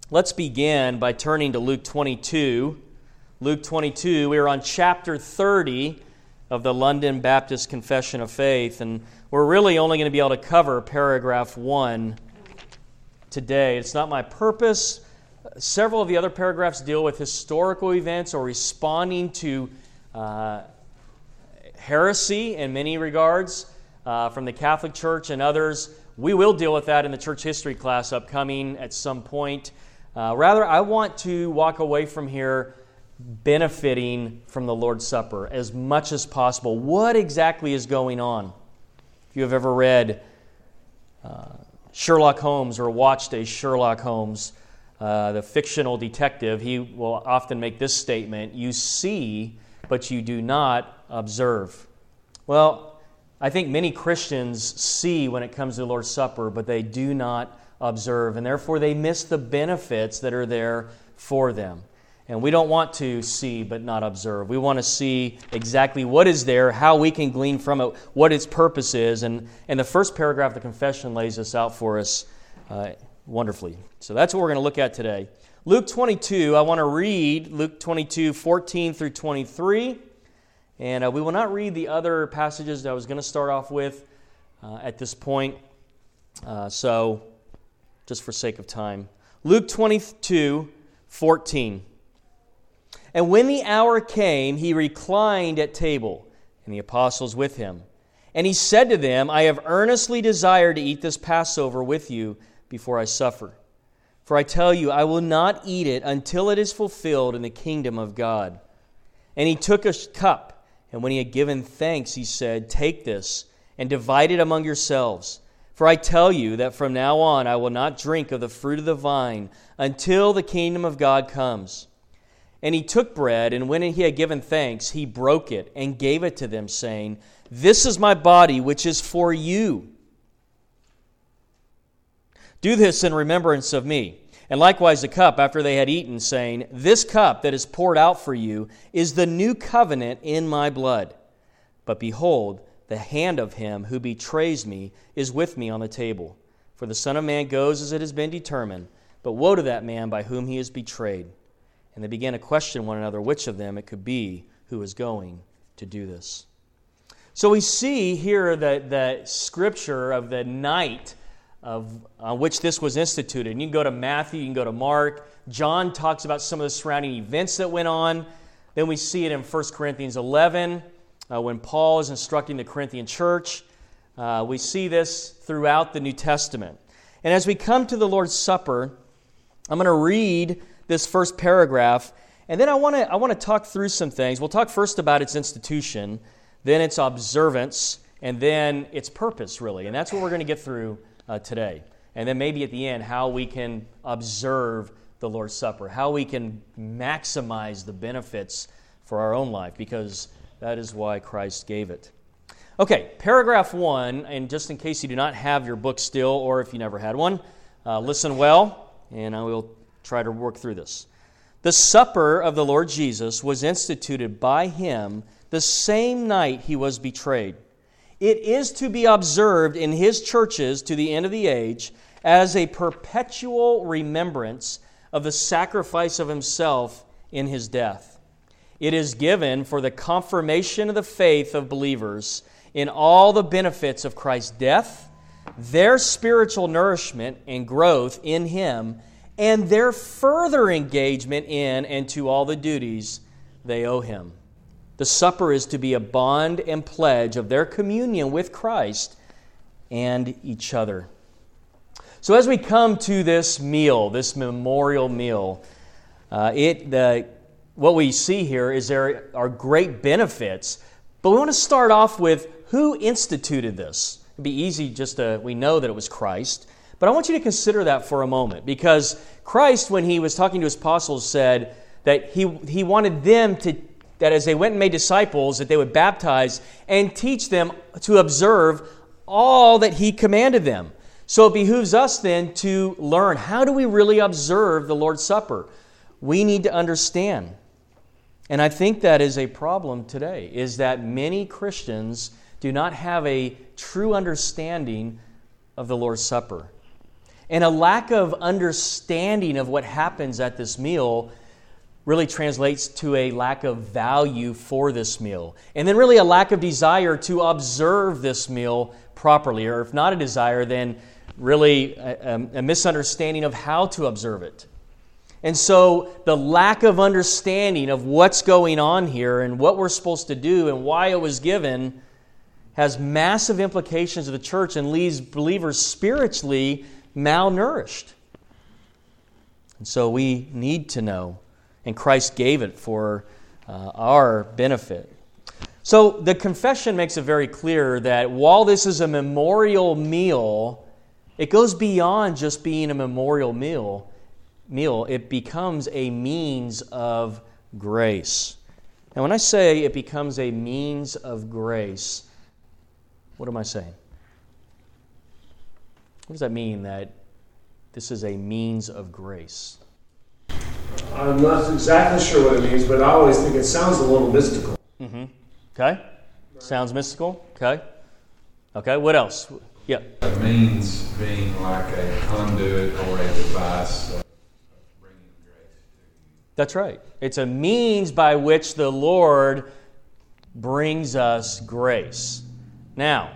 Let's begin by turning to Luke 22. Luke 22, we are on chapter 30 of the London Baptist Confession of Faith, and we're really only going to be able to cover paragraph 1 today. It's not my purpose. Several of the other paragraphs deal with historical events or responding to heresy in many regards from the Catholic Church and others. We will deal with that in the church history class upcoming at some point. Rather, I want to walk away from here benefiting from the Lord's Supper as much as possible. What exactly is going on? If you have ever read Sherlock Holmes or watched a Sherlock Holmes, the fictional detective, he will often make this statement: you see, but you do not observe. Well, I think many Christians see when it comes to the Lord's Supper, but they do not observe, and therefore they miss the benefits that are there for them. And we don't want to see but not observe. We want to see exactly what is there, how we can glean from it, what its purpose is. And the first paragraph of the confession lays this out for us wonderfully. So that's what we're going to look at today. Luke 22, I want to read Luke 22, 14 through 23. And we will not read the other passages that I was going to start off with at this point. So, just for sake of time. Luke 22, 14. And when the hour came, he reclined at table, and the apostles with him. And he said to them, I have earnestly desired to eat this Passover with you before I suffer. For I tell you, I will not eat it until it is fulfilled in the kingdom of God. And he took a cup, and when he had given thanks, he said, take this, and divide it among yourselves. For I tell you that from now on I will not drink of the fruit of the vine until the kingdom of God comes. And he took bread, and when he had given thanks, he broke it and gave it to them, saying, this is my body, which is for you. Do this in remembrance of me. And likewise the cup after they had eaten, saying, this cup that is poured out for you is the new covenant in my blood. But behold, the hand of him who betrays me is with me on the table. For the Son of Man goes as it has been determined, but woe to that man by whom he is betrayed. And they began to question one another which of them it could be who was going to do this. So we see here the scripture of the night on which this was instituted. And you can go to Matthew, you can go to Mark. John talks about some of the surrounding events that went on. Then we see it in 1 Corinthians 11 when Paul is instructing the Corinthian church. We see this throughout the New Testament. And as we come to the Lord's Supper, I'm going to read this first paragraph, and then I want to talk through some things. We'll talk first about its institution, then its observance, and then its purpose, really. And that's what we're going to get through today. And then maybe at the end, how we can observe the Lord's Supper, how we can maximize the benefits for our own life, because that is why Christ gave it. Okay, paragraph 1, and just in case you do not have your book still, or if you never had one, listen well, and I will try to work through this. The supper of the Lord Jesus was instituted by him the same night he was betrayed. It is to be observed in his churches to the end of the age as a perpetual remembrance of the sacrifice of himself in his death. It is given for the confirmation of the faith of believers in all the benefits of Christ's death, their spiritual nourishment and growth in him, and their further engagement in and to all the duties they owe him. The supper is to be a bond and pledge of their communion with Christ and each other. So as we come to this meal, this memorial meal, what we see here is there are great benefits, but we want to start off with who instituted this. It'd be easy we know that it was Christ, but I want you to consider that for a moment, because Christ, when he was talking to his apostles, said that he wanted them that as they went and made disciples, that they would baptize and teach them to observe all that he commanded them. So it behooves us then to learn, how do we really observe the Lord's Supper? We need to understand. And I think that is a problem today, is that many Christians do not have a true understanding of the Lord's Supper. And a lack of understanding of what happens at this meal really translates to a lack of value for this meal. And then really a lack of desire to observe this meal properly. Or if not a desire, then really a misunderstanding of how to observe it. And so the lack of understanding of what's going on here and what we're supposed to do and why it was given has massive implications to the church and leaves believers spiritually malnourished. And so we need to know, and Christ gave it for our benefit. So the confession makes it very clear that while this is a memorial meal, it goes beyond just being a memorial meal. It becomes a means of grace. Now, when I say it becomes a means of grace, what am I saying? What does that mean, that this is a means of grace? I'm not exactly sure what it means, but I always think it sounds a little mystical. Mm-hmm. Okay. Sounds mystical. Okay. Okay, what else? Yeah. It means being like a conduit or a device of bringing grace to you. That's right. It's a means by which the Lord brings us grace. Now,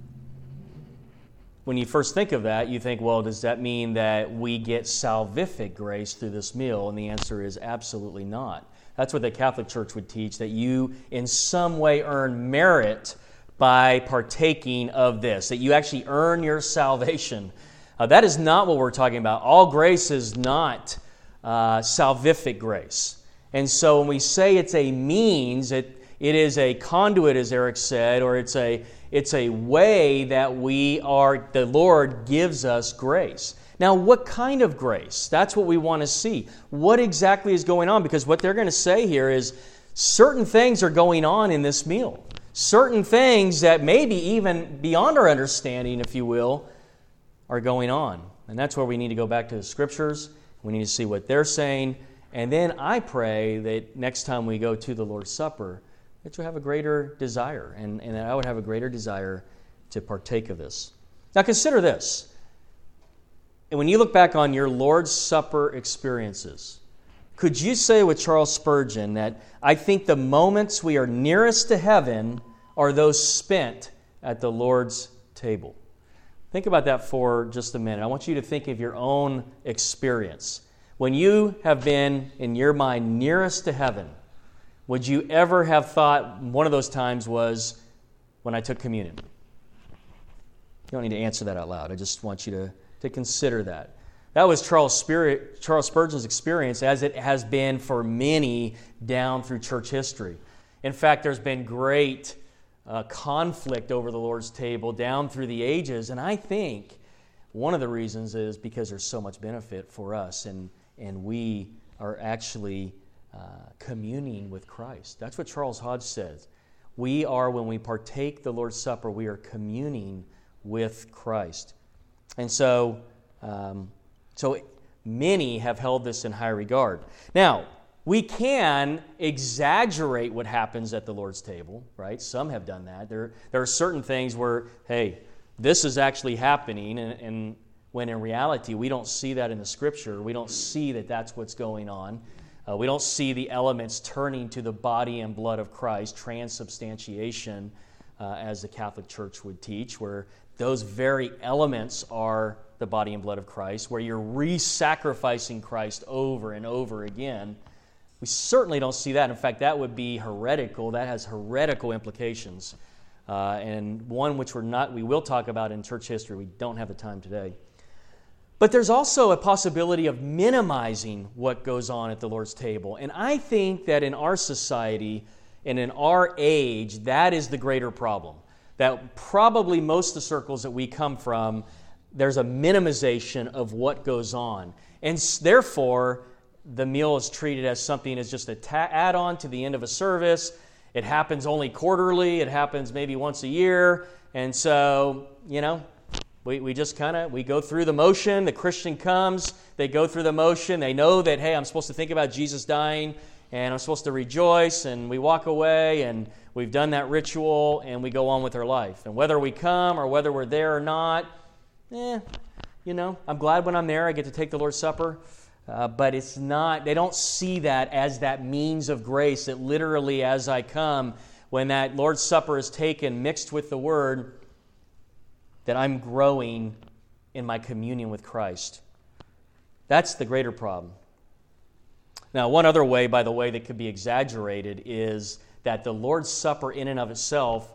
when you first think of that, you think, well, does that mean that we get salvific grace through this meal? And the answer is absolutely not. That's what the Catholic Church would teach, that you in some way earn merit by partaking of this, that you actually earn your salvation. That is not what we're talking about. All grace is not salvific grace. And so when we say it's a means, it is a conduit, as Eric said, or it's a way that the Lord gives us grace. Now, what kind of grace? That's what we want to see. What exactly is going on? Because what they're going to say here is certain things are going on in this meal. Certain things that maybe even beyond our understanding, if you will, are going on. And that's where we need to go back to the Scriptures. We need to see what they're saying. And then I pray that next time we go to the Lord's Supper, that you'll have a greater desire, and that I would have a greater desire to partake of this. Now consider this. And when you look back on your Lord's Supper experiences, could you say with Charles Spurgeon that I think the moments we are nearest to heaven are those spent at the Lord's table? Think about that for just a minute. I want you to think of your own experience. When you have been, in your mind, nearest to heaven, would you ever have thought one of those times was when I took communion? You don't need to answer that out loud. I just want you to consider that. That was Charles Spurgeon's experience, as it has been for many down through church history. In fact, there's been great conflict over the Lord's table down through the ages, and I think one of the reasons is because there's so much benefit for us, and we are actually communing with Christ. That's what Charles Hodge says. We are, when we partake the Lord's Supper, we are communing with Christ. And so many have held this in high regard. Now, we can exaggerate what happens at the Lord's table, right? Some have done that. There are certain things where, hey, this is actually happening, and when in reality we don't see that in the Scripture. We don't see that that's what's going on. We don't see the elements turning to the body and blood of Christ, transubstantiation, as the Catholic Church would teach, where those very elements are the body and blood of Christ, where you're re-sacrificing Christ over and over again. We certainly don't see that. In fact, that would be heretical. That has heretical implications, and one which we will talk about in church history. We don't have the time today. But there's also a possibility of minimizing what goes on at the Lord's table. And I think that in our society and in our age, that is the greater problem. That probably most of the circles that we come from, there's a minimization of what goes on. And therefore, the meal is treated as something as just an add-on to the end of a service. It happens only quarterly. It happens maybe once a year. And so, we just we go through the motion. The Christian comes, they go through the motion. They know that, hey, I'm supposed to think about Jesus dying, and I'm supposed to rejoice, and we walk away, and we've done that ritual, and we go on with our life. And whether we come or whether we're there or not, I'm glad when I'm there I get to take the Lord's Supper. But it's not, they don't see that as that means of grace, that literally as I come, when that Lord's Supper is taken, mixed with the Word, that I'm growing in my communion with Christ. That's the greater problem. Now, one other way, by the way, that could be exaggerated is that the Lord's Supper in and of itself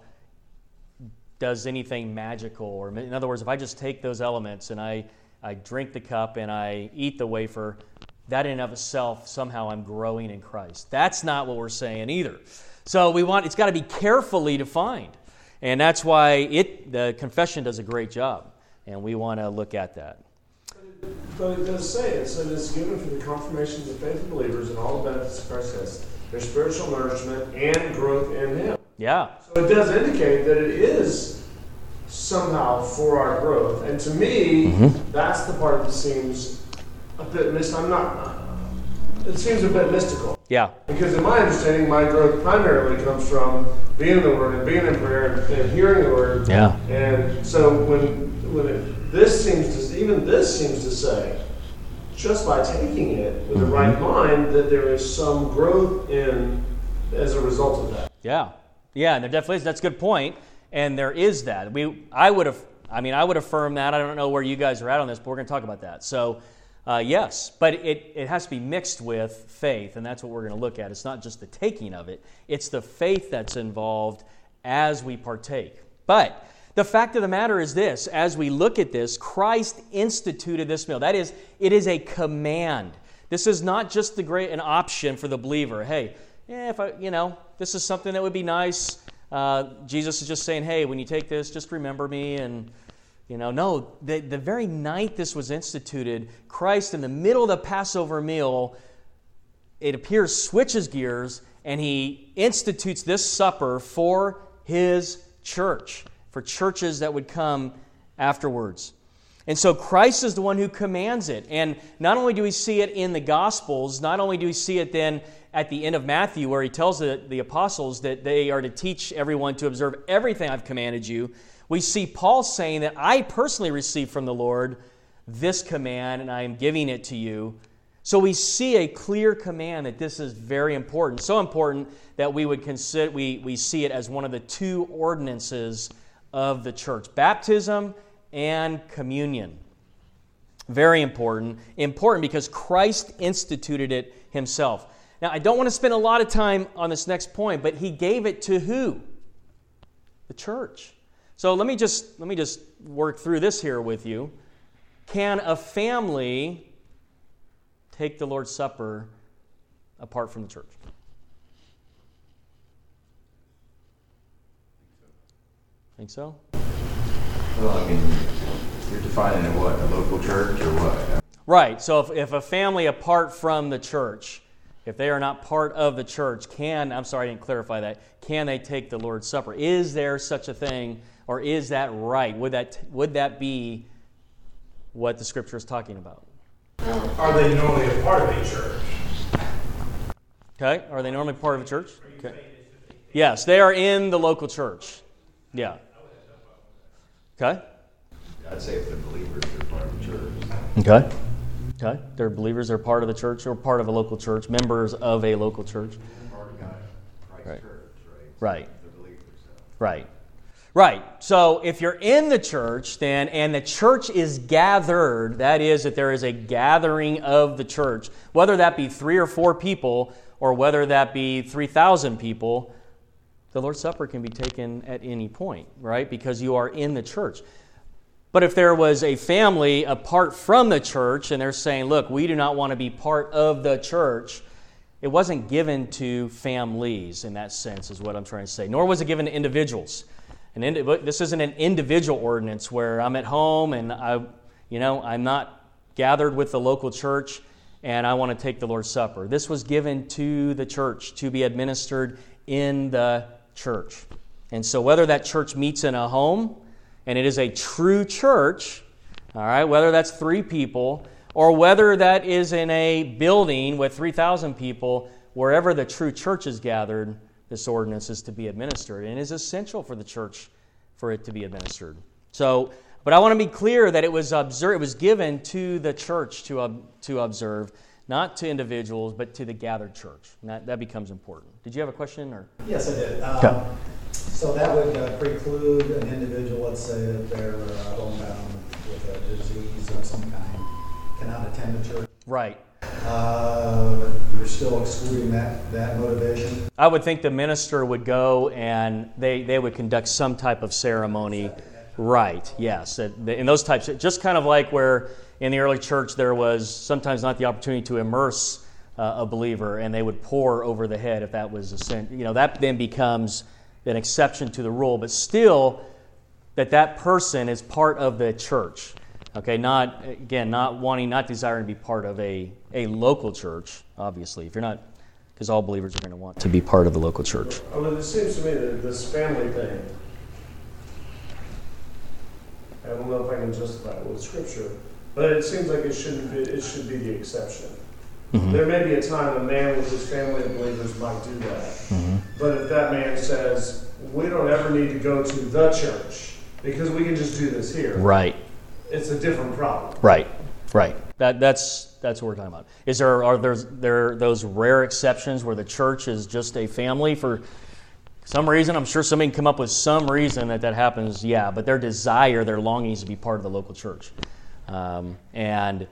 does anything magical. Or in other words, if I just take those elements and I drink the cup and I eat the wafer, that in and of itself, somehow I'm growing in Christ. That's not what we're saying either. So it's got to be carefully defined. And that's why the confession does a great job. And we want to look at that. But it does say it said it's given for the confirmation of the faith of believers and all the benefits of Christ has, their spiritual nourishment and growth in Him. Yeah. So it does indicate that it is somehow for our growth. And to me, that's the part that seems a bit it seems a bit mystical. Yeah. Because in my understanding, my growth primarily comes from being in the Word and being in prayer and hearing the Word. Yeah. And so this seems to say, just by taking it with the right mind, that there is some growth as a result of that. Yeah. Yeah, and there definitely is. That's a good point. And there is that. I would affirm that. I don't know where you guys are at on this, but we're going to talk about that. So, yes, but it has to be mixed with faith, and that's what we're going to look at. It's not just the taking of it. It's the faith that's involved as we partake. But the fact of the matter is this: as we look at this, Christ instituted this meal. That is, it is a command. This is not just an option for the believer. Hey, this is something that would be nice. Jesus is just saying, hey, when you take this, just remember me. And, no, the very night this was instituted, Christ, in the middle of the Passover meal, it appears, switches gears, and He institutes this supper for His church, for churches that would come afterwards. And so Christ is the one who commands it. And not only do we see it in the Gospels, not only do we see it then at the end of Matthew, where He tells the apostles that they are to teach everyone to observe everything I've commanded you, we see Paul saying that I personally received from the Lord this command, and I am giving it to you. So we see a clear command that this is very important, so important that we would consider we see it as one of the two ordinances of the church: baptism and communion. Very important. Important because Christ instituted it Himself. Now, I don't want to spend a lot of time on this next point, but He gave it to who? The church. So let me just work through this here with you. Can a family take the Lord's Supper apart from the church? Think so? Well, you're defining it what? A local church or what? Right. So if a family apart from the church, if they are not part of the church, I didn't clarify that, can they take the Lord's Supper? Is there such a thing, or is that right? Would that be what the Scripture is talking about? Are they normally a part of a church? Okay. Are they normally part of a church? Okay. Yes, they are in the local church. Yeah. Okay. I'd say if they're believers, they're part of the church. Okay. Okay. They're believers, they're part of the church, or part of a local church, members of a local church. Part of Christ's Right. church, right? Right. They're believers. So. Right. Right. So if you're in the church then, and the church is gathered, that is, that there is a gathering of the church, whether that be 3 or 4 people, or whether that be 3,000 people, the Lord's Supper can be taken at any point, right? Because you are in the church. But if there was a family apart from the church, and they're saying, look, we do not want to be part of the church, it wasn't given to families in that sense, is what I'm trying to say. Nor was it given to individuals. This isn't an individual ordinance where I'm at home and I'm not gathered with the local church and I want to take the Lord's Supper. This was given to the church to be administered in the church. And so whether that church meets in a home, and it is a true church, all right, whether that's 3 people, or whether that is in a building with 3,000 people, wherever the true church is gathered, this ordinance is to be administered. And it is essential for the church for it to be administered. So But I want to be clear that it was given to the church to observe, not to individuals, but to the gathered church. And that becomes important. Did you have a question? Or? Yes, I did. Okay. So that would preclude an individual, let's say that they're homebound with a disease of some kind, cannot attend the church. Right. You're still excluding that motivation? I would think the minister would go and they would conduct some type of ceremony. Right, yes. In those types, just kind of like where in the early church there was sometimes not the opportunity to immerse a believer, and they would pour over the head if that was a sin. That then becomes an exception to the rule, but still that person is part of the church. Okay, not desiring to be part of a local church, obviously. If you're not, because all believers are going to want to be part of the local church. It seems to me that this family thing, I don't know if I can justify it with Scripture, but it seems like it should be the exception. Mm-hmm. There may be a time a man with his family of believers might do that. Mm-hmm. But if that man says, we don't ever need to go to the church because we can just do this here. Right. It's a different problem. Right. That's what we're talking about. Are there those rare exceptions where the church is just a family for some reason? I'm sure somebody can come up with some reason that happens. Yeah, but their desire, their longing is to be part of the local church, and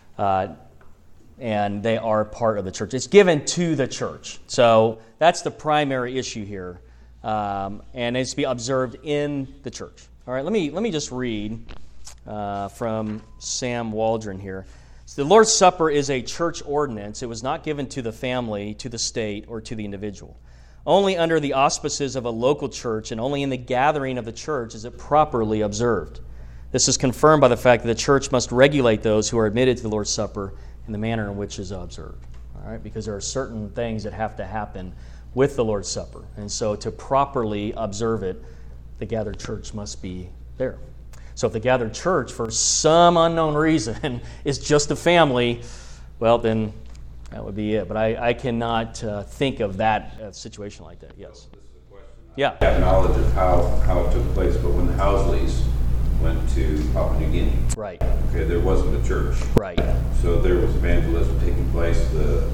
they are part of the church. It's given to the church, so that's the primary issue here, and it's to be observed in the church. All right, let me just read from Sam Waldron here. So the Lord's Supper is a church ordinance. It was not given to the family, to the state, or to the individual. Only under the auspices of a local church and only in the gathering of the church is it properly observed. This is confirmed by the fact that the church must regulate those who are admitted to the Lord's Supper in the manner in which is observed. All right, because there are certain things that have to happen with the Lord's Supper. And so to properly observe it, the gathered church must be there. So if the gathered church, for some unknown reason, is just a family, well, then that would be it. But I cannot think of that situation like that. Yes. This is a question. Yeah. I have knowledge of how it took place, but when the Housleys went to Papua New Guinea, right. Okay, there wasn't a church. Right. So there was evangelism taking place, the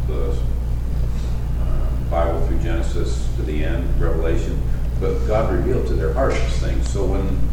Bible through Genesis to the end, Revelation. But God revealed to their hearts things. So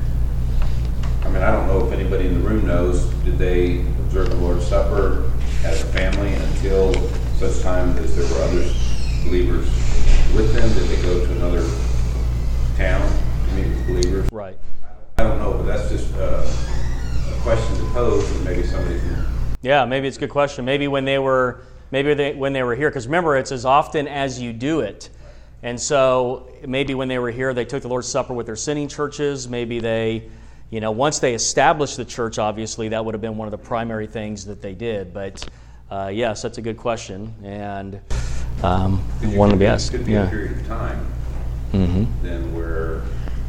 I don't know if anybody in the room knows, did they observe the Lord's Supper as a family until such time as there were other believers with them? Did they go to another town to meet with believers? Right. I don't know, but that's just a question to pose, and maybe somebody can... Yeah, maybe it's a good question. Maybe when they were here, because remember, it's as often as you do it. And so maybe when they were here, they took the Lord's Supper with their sending churches. Maybe they, once they established the church, obviously, that would have been one of the primary things that they did. But yes, that's a good question, and one to be asked. It could be a period of time then where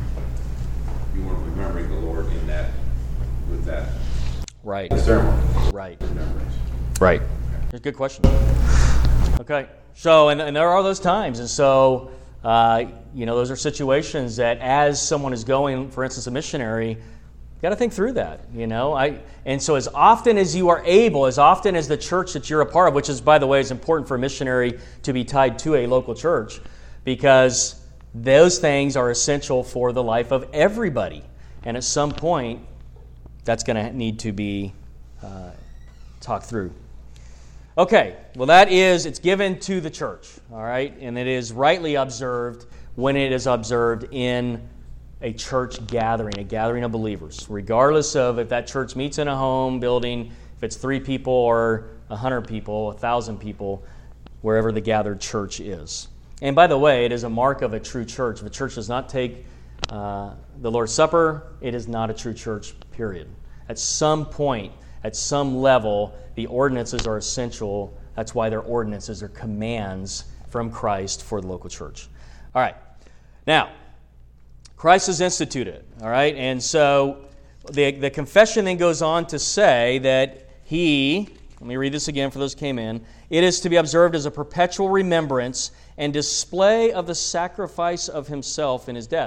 you weren't remembering the Lord with that ceremony. Right. Remembrance. Right. That's a good question. Okay. So, and there are those times, and so, those are situations that as someone is going, for instance, a missionary, you got to think through that, And so as often as you are able, as often as the church that you're a part of, which is, by the way, is important for a missionary to be tied to a local church, because those things are essential for the life of everybody. And at some point, that's going to need to be talked through. Okay, well it's given to the church, all right? And it is rightly observed when it is observed in a church gathering, a gathering of believers, regardless of if that church meets in a home building, if it's 3 people or 100 people, 1,000 people, wherever the gathered church is. And by the way, it is a mark of a true church. If a church does not take the Lord's Supper, it is not a true church, period. At some point, at some level, the ordinances are essential. That's why they're ordinances. They're commands from Christ for the local church. All right. Now, Christ has instituted, all right? And so the confession then goes on to say that let me read this again for those who came in, it is to be observed as a perpetual remembrance and display of the sacrifice of himself in his death.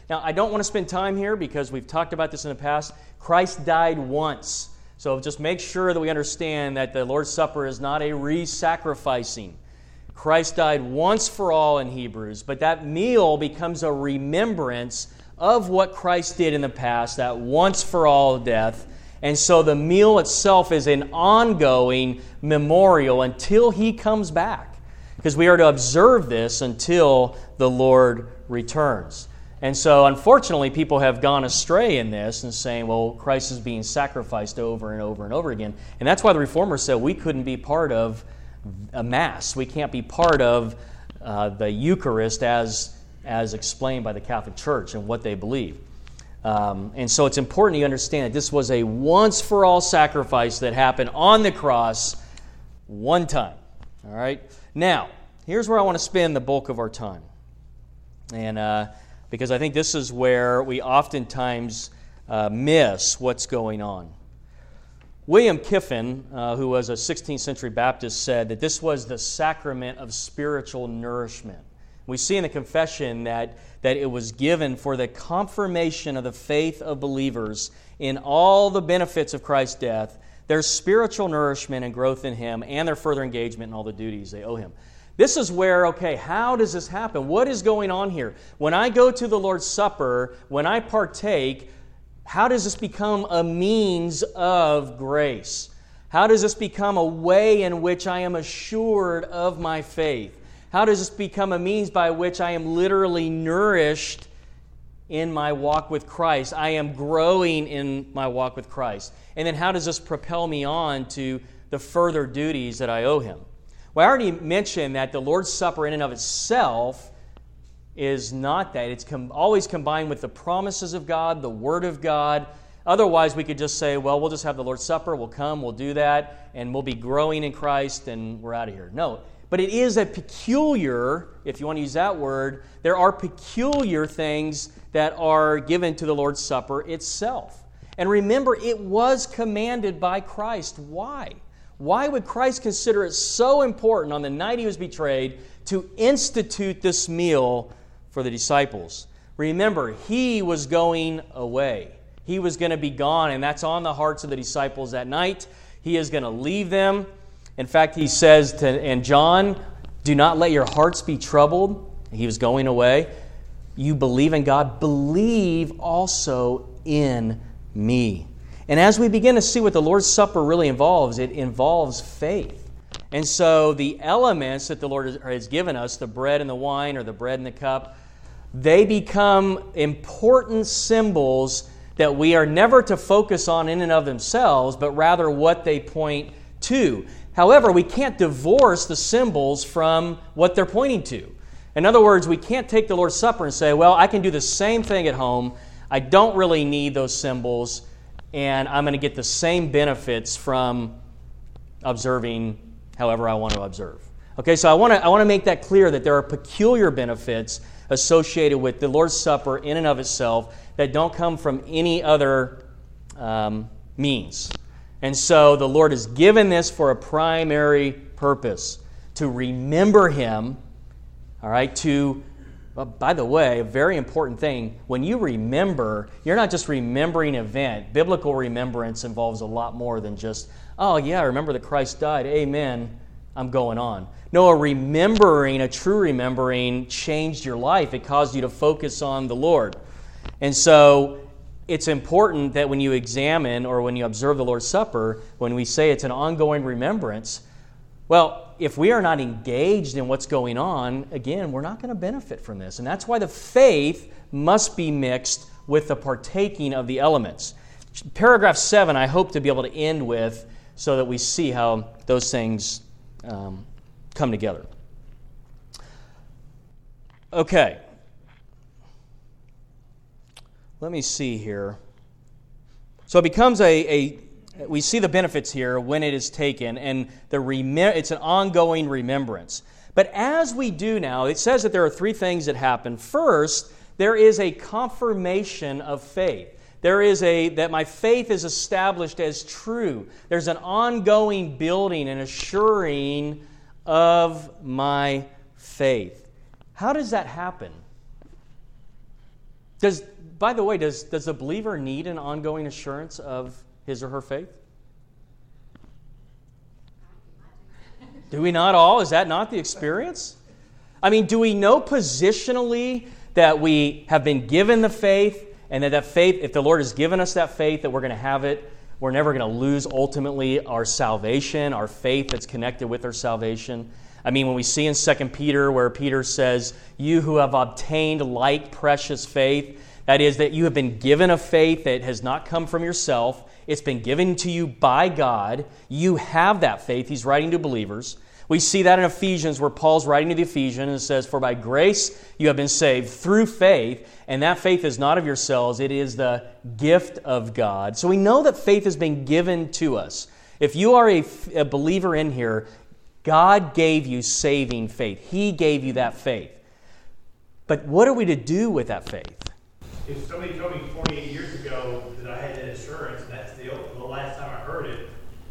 Now, I don't want to spend time here because we've talked about this in the past. Christ died once. So just make sure that we understand that the Lord's Supper is not a re-sacrificing. Christ died once for all in Hebrews, but that meal becomes a remembrance of what Christ did in the past, that once for all death. And so the meal itself is an ongoing memorial until He comes back, because we are to observe this until the Lord returns. And so, unfortunately, people have gone astray in this and saying, well, Christ is being sacrificed over and over and over again. And that's why the Reformers said we couldn't be part of a Mass. We can't be part of the Eucharist as explained by the Catholic Church and what they believe. And so it's important you understand that this was a once-for-all sacrifice that happened on the cross one time. All right? Now, here's where I want to spend the bulk of our time. And because I think this is where we oftentimes miss what's going on. William Kiffin, who was a 16th century Baptist, said that this was the sacrament of spiritual nourishment. We see in the confession that it was given for the confirmation of the faith of believers in all the benefits of Christ's death, their spiritual nourishment and growth in Him, and their further engagement in all the duties they owe Him. This is where, okay, how does this happen? What is going on here? When I go to the Lord's Supper, when I partake, how does this become a means of grace? How does this become a way in which I am assured of my faith? How does this become a means by which I am literally nourished in my walk with Christ? I am growing in my walk with Christ. And then how does this propel me on to the further duties that I owe Him? Well, I already mentioned that the Lord's Supper in and of itself is not that. It's always combined with the promises of God, the Word of God. Otherwise, we could just say, well, we'll just have the Lord's Supper, we'll come, we'll do that, and we'll be growing in Christ, and we're out of here. No, but it is a peculiar, if you want to use that word, there are peculiar things that are given to the Lord's Supper itself. And remember, it was commanded by Christ. Why? Why would Christ consider it so important on the night He was betrayed to institute this meal for the disciples? Remember, He was going away. He was going to be gone, and that's on the hearts of the disciples that night. He is going to leave them. In fact, He says in John, do not let your hearts be troubled. He was going away. You believe in God, believe also in me. And as we begin to see what the Lord's Supper really involves, it involves faith. And so the elements that the Lord has given us, the bread and the wine or the bread and the cup, they become important symbols that we are never to focus on in and of themselves, but rather what they point to. However, we can't divorce the symbols from what they're pointing to. In other words, we can't take the Lord's Supper and say, well, I can do the same thing at home. I don't really need those symbols, and I'm going to get the same benefits from observing however I want to observe. Okay, so I want to make that clear that there are peculiar benefits associated with the Lord's Supper in and of itself that don't come from any other means. And so the Lord has given this for a primary purpose, to remember Him, all right, by the way, a very important thing, when you remember, you're not just remembering an event. Biblical remembrance involves a lot more than just, oh yeah, I remember that Christ died, amen, I'm going on. No, a true remembering changed your life. It caused you to focus on the Lord. And so it's important that when you examine or when you observe the Lord's Supper, when we say it's an ongoing remembrance, well, if we are not engaged in what's going on, again, we're not going to benefit from this. And that's why the faith must be mixed with the partaking of the elements. Paragraph 7, I hope to be able to end with so that we see how those things come together. Okay. Let me see here. So it becomes we see the benefits here when it is taken, and it's an ongoing remembrance. But as we do now, it says that there are 3 things that happen. First, there is a confirmation of faith. There is that my faith is established as true. There's an ongoing building and assuring of my faith. How does that happen? By the way, does the believer need an ongoing assurance of his or her faith? Do we not all? Is that not the experience? I mean, do we know positionally that we have been given the faith, and that faith, if the Lord has given us that faith, that we're going to have it? We're never going to lose ultimately our salvation, our faith that's connected with our salvation. I mean, when we see in 2 Peter where Peter says, you who have obtained like precious faith, that is, that you have been given a faith that has not come from yourself. It's been given to you by God. You have that faith. He's writing to believers. We see that in Ephesians where Paul's writing to the Ephesians and says, for by grace you have been saved through faith, and that faith is not of yourselves. It is the gift of God. So we know that faith has been given to us. If you are a believer in here, God gave you saving faith. He gave you that faith. But what are we to do with that faith? If somebody told me 48 years ago that I had that assurance, and that's the last time I heard it,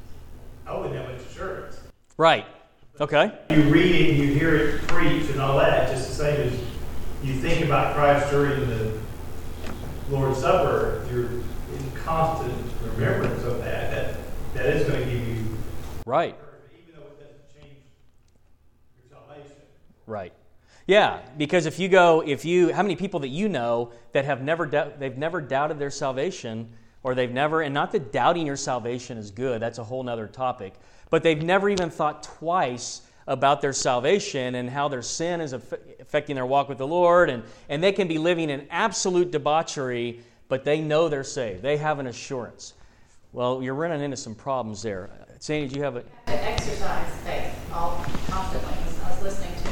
I wouldn't have much assurance. Right. Okay. You read it, you hear it preached and all that, just the same as you think about Christ during the Lord's Supper, you're in constant remembrance of that. That is going to give you right. Even though it doesn't change your salvation. Right. Yeah, because if you, how many people that you know that have they've never doubted their salvation, or and not that doubting your salvation is good, that's a whole other topic, but they've never even thought twice about their salvation and how their sin is affecting their walk with the Lord, and they can be living in absolute debauchery, but they know they're saved. They have an assurance. Well, you're running into some problems there. Sandy, did you have a... Exercise faith constantly. I was listening to,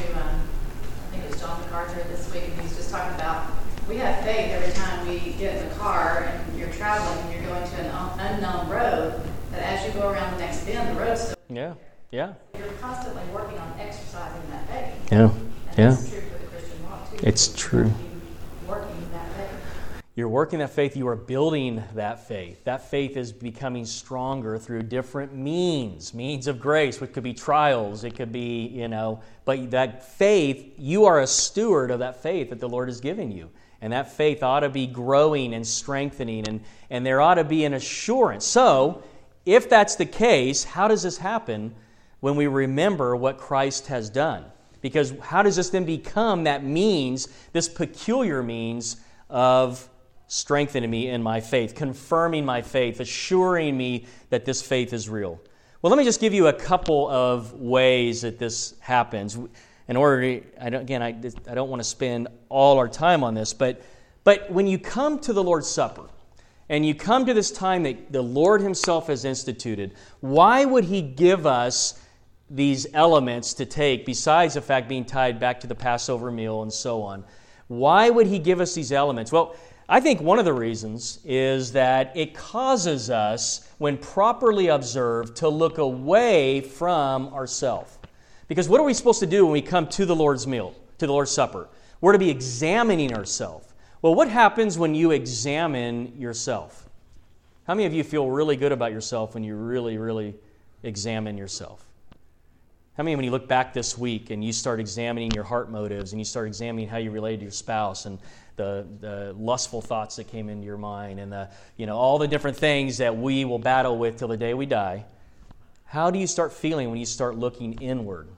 I think it was John MacArthur this week, and he was just talking about, we have faith every time we get in the car and you're traveling and you're going to an unknown road, that as you go around the next bend, the road's still there. Yeah. You're constantly working on exercising that faith. Yeah. And that's true for the Christian walk, too. It's true. Working that faith. You're working that faith. You are building that faith. That faith is becoming stronger through different means of grace, which could be trials. It could be, but that faith, you are a steward of that faith that the Lord has given you. And that faith ought to be growing and strengthening, and there ought to be an assurance. So, if that's the case, how does this happen when we remember what Christ has done? Because how does this then become that means, this peculiar means of strengthening me in my faith, confirming my faith, assuring me that this faith is real? Well, let me just give you a couple of ways that this happens. In order to, I don't want to spend all our time on this, but when you come to the Lord's Supper, and you come to this time that the Lord Himself has instituted, why would He give us these elements to take, besides the fact being tied back to the Passover meal and so on? Why would He give us these elements? Well, I think one of the reasons is that it causes us, when properly observed, to look away from ourselves. Because what are we supposed to do when we come to the Lord's meal, to the Lord's Supper? We're to be examining ourselves. Well, what happens when you examine yourself? How many of you feel really good about yourself when you really, really examine yourself? How many, when you look back this week and you start examining your heart motives and you start examining how you relate to your spouse and the lustful thoughts that came into your mind and all the different things that we will battle with till the day we die, how do you start feeling when you start looking inward?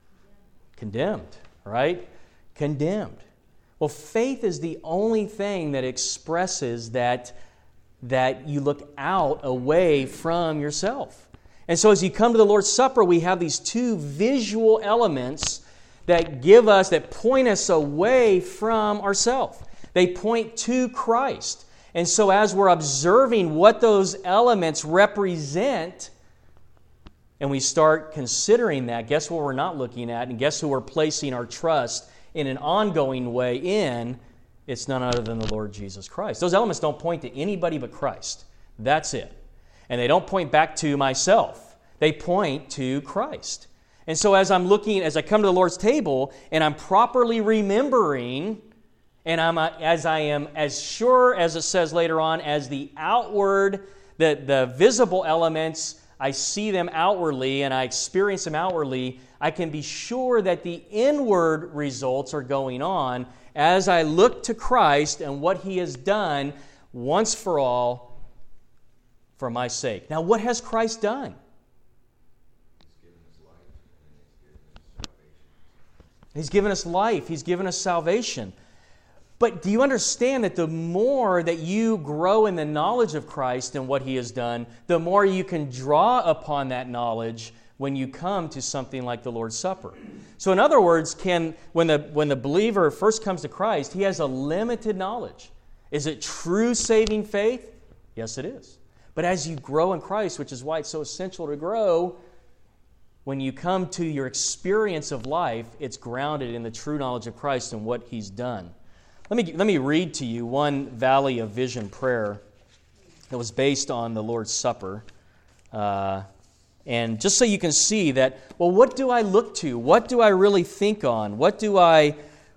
Condemned, right? Condemned. Well, faith is the only thing that expresses that you look out away from yourself. And so as you come to the Lord's Supper, we have these two visual elements that point us away from ourselves. They point to Christ. And so as we're observing what those elements represent, and we start considering that, guess what we're not looking at, and guess who we're placing our trust in an ongoing way in? It's none other than the Lord Jesus Christ. Those elements don't point to anybody but Christ. That's it. And they don't point back to myself. They point to Christ. And so as I come to the Lord's table, and I'm properly remembering, and as I am as sure, as it says later on, as the outward, the visible elements, I see them outwardly and I experience them outwardly, I can be sure that the inward results are going on, as I look to Christ and what He has done once for all for my sake. Now, what has Christ done? He's given us life. He's given us salvation. But do you understand that the more that you grow in the knowledge of Christ and what He has done, the more you can draw upon that knowledge when you come to something like the Lord's Supper? So in other words, when the believer first comes to Christ, he has a limited knowledge. Is it true saving faith? Yes, it is. But as you grow in Christ, which is why it's so essential to grow, when you come to your experience of life, it's grounded in the true knowledge of Christ and what He's done. Let me read to you one Valley of Vision prayer that was based on the Lord's Supper. And just so you can see that, well, what do I look to? What do I really think on? What can I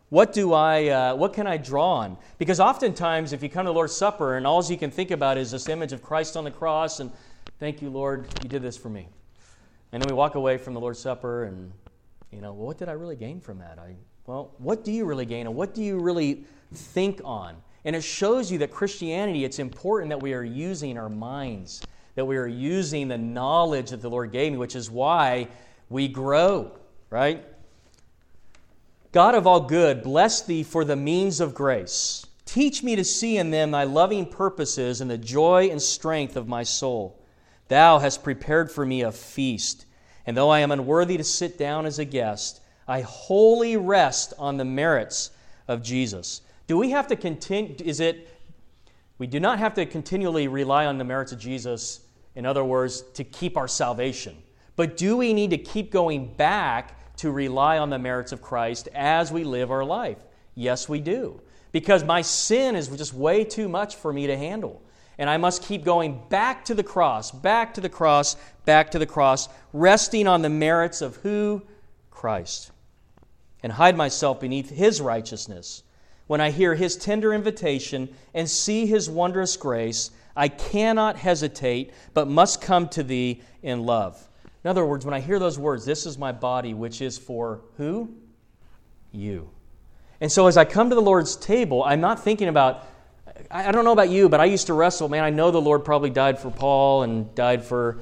draw on? Because oftentimes, if you come to the Lord's Supper and all you can think about is this image of Christ on the cross and, thank you, Lord, you did this for me. And then we walk away from the Lord's Supper and, well, what did I really gain from that? What do you really gain and what do you really think on? And it shows you that Christianity, it's important that we are using our minds, that we are using the knowledge that the Lord gave me, which is why we grow, right? God of all good, bless Thee for the means of grace. Teach me to see in them Thy loving purposes and the joy and strength of my soul. Thou hast prepared for me a feast, and though I am unworthy to sit down as a guest, I wholly rest on the merits of Jesus. Do we have to continue? We do not have to continually rely on the merits of Jesus, in other words, to keep our salvation. But do we need to keep going back to rely on the merits of Christ as we live our life? Yes, we do. Because my sin is just way too much for me to handle. And I must keep going back to the cross, back to the cross, back to the cross, resting on the merits of who? Christ. And hide myself beneath His righteousness. When I hear His tender invitation and see His wondrous grace, I cannot hesitate, but must come to Thee in love. In other words, when I hear those words, this is my body, which is for who? You. And so as I come to the Lord's table, I'm not thinking about, I don't know about you, but I used to wrestle. Man, I know the Lord probably died for Paul and died for,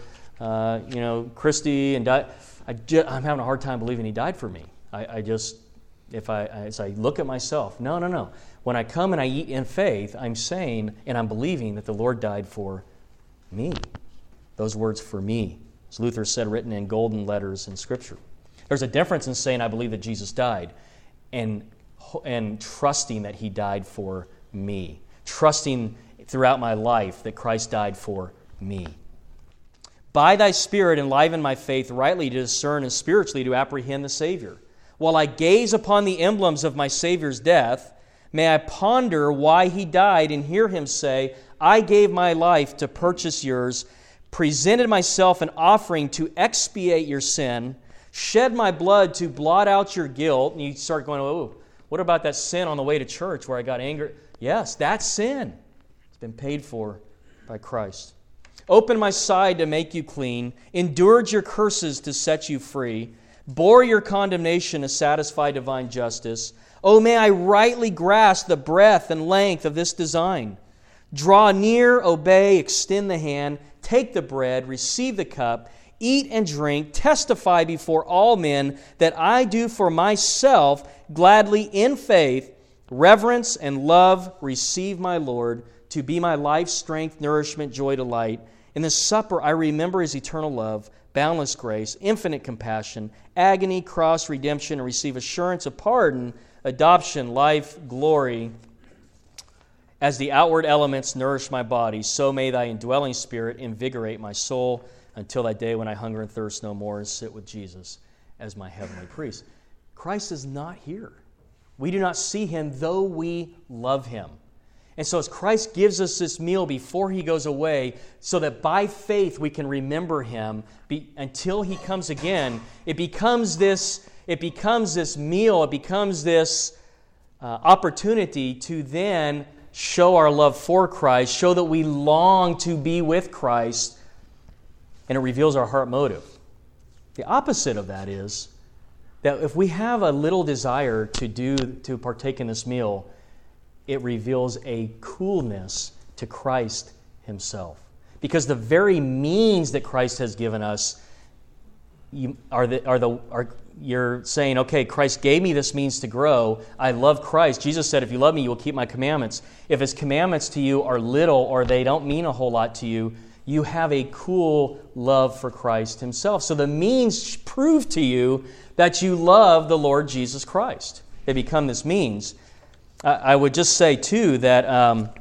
Christy, and died. I'm having a hard time believing He died for me. As I look at myself, no. When I come and I eat in faith, I'm saying and I'm believing that the Lord died for me. Those words, for me, as Luther said, written in golden letters in Scripture. There's a difference in saying I believe that Jesus died and trusting that He died for me. Trusting throughout my life that Christ died for me. By Thy Spirit enliven my faith rightly to discern and spiritually to apprehend the Savior. While I gaze upon the emblems of my Savior's death, may I ponder why He died and hear Him say, I gave my life to purchase yours, presented myself an offering to expiate your sin, shed my blood to blot out your guilt. And you start going, oh, what about that sin on the way to church where I got angry? Yes, that's sin. It's been paid for by Christ. Opened my side to make you clean, endured your curses to set you free, bore your condemnation to satisfy divine justice. Oh, may I rightly grasp the breadth and length of this design. Draw near, obey, extend the hand, take the bread, receive the cup, eat and drink, testify before all men that I do for myself gladly in faith, reverence and love receive my Lord to be my life, strength, nourishment, joy, delight. In this supper I remember His eternal love, boundless grace, infinite compassion, agony, cross, redemption, and receive assurance of pardon, adoption, life, glory. As the outward elements nourish my body, so may Thy indwelling Spirit invigorate my soul until that day when I hunger and thirst no more and sit with Jesus as my heavenly priest. Christ is not here. We do not see Him, though we love Him. And so as Christ gives us this meal before He goes away, so that by faith we can remember Him until He comes again, it becomes this meal, it becomes this opportunity to then show our love for Christ, show that we long to be with Christ, and it reveals our heart motive. The opposite of that is that if we have a little desire to partake in this meal, it reveals a coolness to Christ himself. Because the very means that Christ has given us, you're saying, okay, Christ gave me this means to grow. I love Christ. Jesus said, if you love me, you will keep my commandments. If his commandments to you are little or they don't mean a whole lot to you, you have a cool love for Christ himself. So the means prove to you that you love the Lord Jesus Christ. They become this means. I would just say, too, that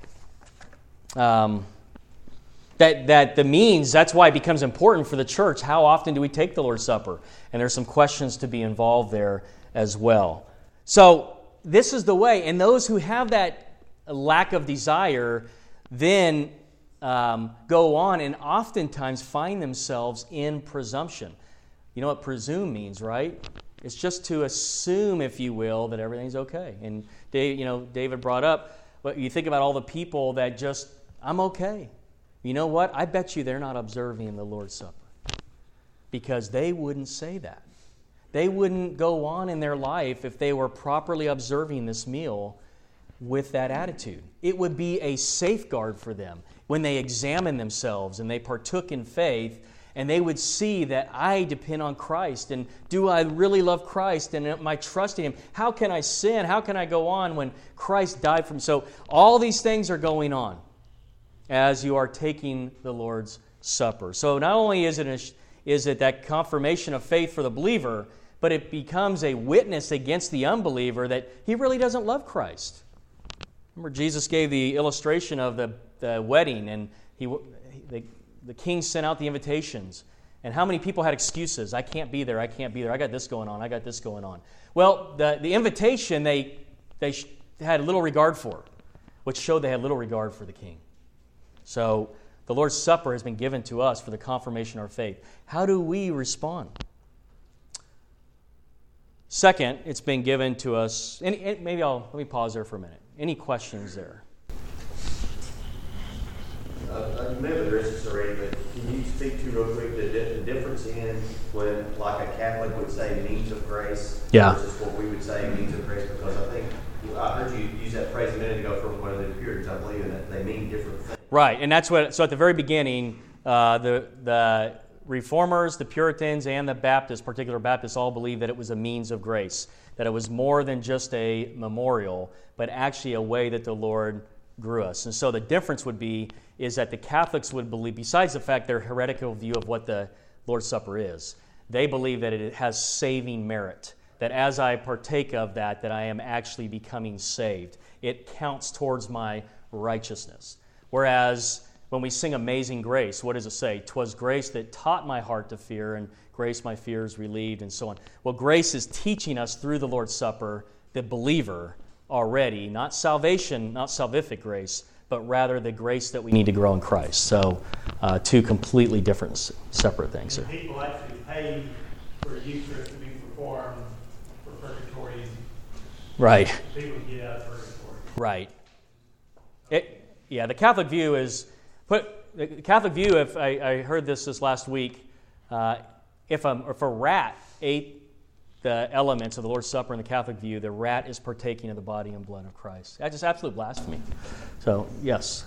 that the means, that's why it becomes important for the church. How often do we take the Lord's Supper? And there's some questions to be involved there as well. So this is the way. And those who have that lack of desire then go on and oftentimes find themselves in presumption. You know what presume means, right? It's just to assume, if you will, that everything's okay. And David brought up, but you think about all the people that just, I'm okay. You know what? I bet you they're not observing the Lord's Supper. Because they wouldn't say that. They wouldn't go on in their life if they were properly observing this meal with that attitude. It would be a safeguard for them when they examine themselves and they partook in faith, and they would see that I depend on Christ, and do I really love Christ, and am I trusting him? How can I sin? How can I go on when Christ died for me? So all these things are going on as you are taking the Lord's Supper. So not only is it that confirmation of faith for the believer, but it becomes a witness against the unbeliever that he really doesn't love Christ. Remember, Jesus gave the illustration of the wedding, and the king sent out the invitations. And how many people had excuses? I can't be there, I can't be there. I got this going on, I got this going on. Well, the invitation they had little regard for, which showed they had little regard for the king. So the Lord's Supper has been given to us for the confirmation of our faith. How do we respond? Second, it's been given to us. Let me pause there for a minute. Any questions there? Maybe there is this already, but can you speak to real quick the difference in when, like a Catholic would say, means of grace versus what we would say means of grace? Because I think I heard you use that phrase a minute ago from one of the Puritans, I believe, and that they mean different things. Right, and that's what. So at the very beginning, the Reformers, the Puritans, and the Baptists, particular Baptists, all believed that it was a means of grace, that it was more than just a memorial, but actually a way that the Lord grew us. And so the difference is that the Catholics would believe, besides the fact their heretical view of what the Lord's Supper is, they believe that it has saving merit, that as I partake of that I am actually becoming saved. It counts towards my righteousness. Whereas when we sing Amazing Grace, what does it say? 'Twas grace that taught my heart to fear, and grace my fears relieved, and so on. Well, grace is teaching us through the Lord's Supper, the believer already, not salvation, not salvific grace, but rather the grace that we need to grow in Christ. So two completely different, separate things. And people actually pay for Eucharist to be performed for purgatory. Right. People get out of purgatory. Right. The Catholic view is, if I heard this last week, if a rat ate the elements of the Lord's Supper in the Catholic view, the rat is partaking of the body and blood of Christ. That's just absolute blasphemy. So, yes.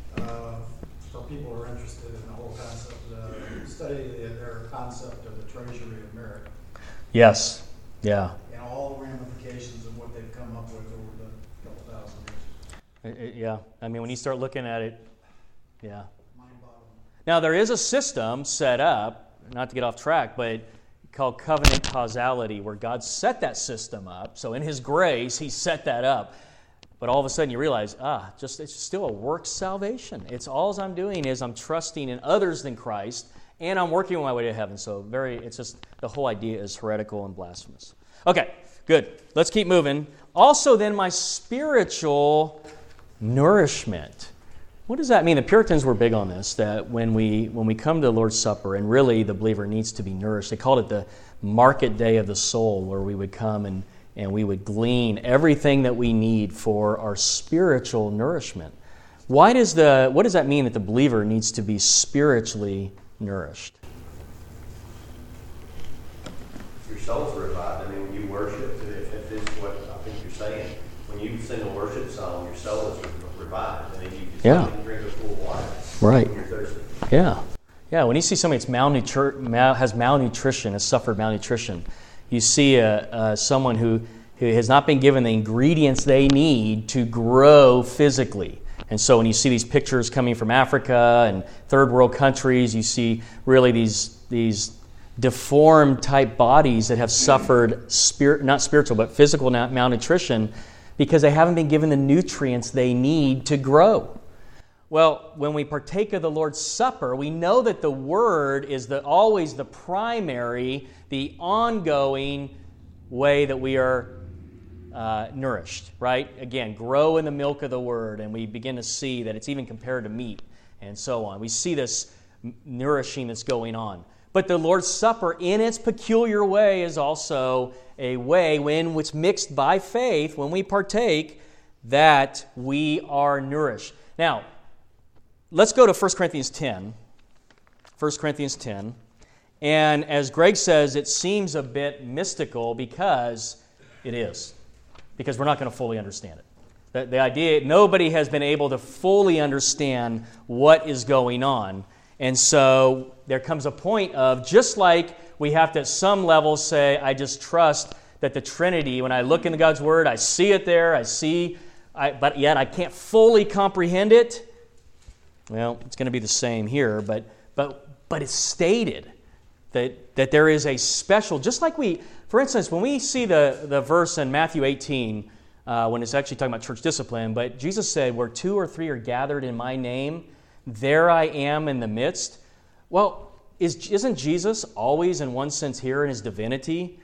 For people who are interested in the whole concept, study their concept of the treasury of merit. Yes. Yeah. And all the ramifications of what they've come up with over the couple thousand years. Yeah. I mean, when you start looking at it, yeah. Now, there is a system set up, not to get off track, but called covenant causality, where God set that system up. So in His grace, He set that up. But all of a sudden you realize, it's still a works salvation. It's all I'm doing is I'm trusting in others than Christ, and I'm working my way to heaven. So it's just, the whole idea is heretical and blasphemous. Okay, good. Let's keep moving. Also then, my spiritual nourishment. What does that mean? The Puritans were big on this, that when we come to the Lord's Supper, and really the believer needs to be nourished, they called it the market day of the soul, where we would come and we would glean everything that we need for our spiritual nourishment. What does that mean that the believer needs to be spiritually nourished? Your soul's revived. I mean, when you worship, if this is what I think you're saying, when you sing a worship song, your soul is revived, and then you can drink a full water. Right. When you're thirsty. Yeah. Yeah, when you see somebody that's has malnutrition, has suffered malnutrition, you see someone who has not been given the ingredients they need to grow physically. And so when you see these pictures coming from Africa and third world countries, you see really these deformed type bodies that have suffered not spiritual, but physical malnutrition because they haven't been given the nutrients they need to grow. Well, when we partake of the Lord's Supper, we know that the Word is always the primary, the ongoing way that we are nourished, right? Again, grow in the milk of the Word, and we begin to see that it's even compared to meat and so on. We see this nourishing that's going on. But the Lord's Supper, in its peculiar way, is also a way when it's mixed by faith, when we partake, that we are nourished. Now, let's go to 1 Corinthians 10. 1 Corinthians 10. And as Greg says, it seems a bit mystical because it is. Because we're not going to fully understand it. The idea, nobody has been able to fully understand what is going on. And so there comes a point of, just like we have to at some level say, I just trust that the Trinity, when I look into God's Word, I see it there, but yet I can't fully comprehend it. Well, it's going to be the same here, but it's stated that there is a special, just like for instance, when we see the verse in Matthew 18, when it's actually talking about church discipline, but Jesus said, where 2 or 3 are gathered in my name, there I am in the midst. Well, isn't Jesus always in one sense here in his divinity?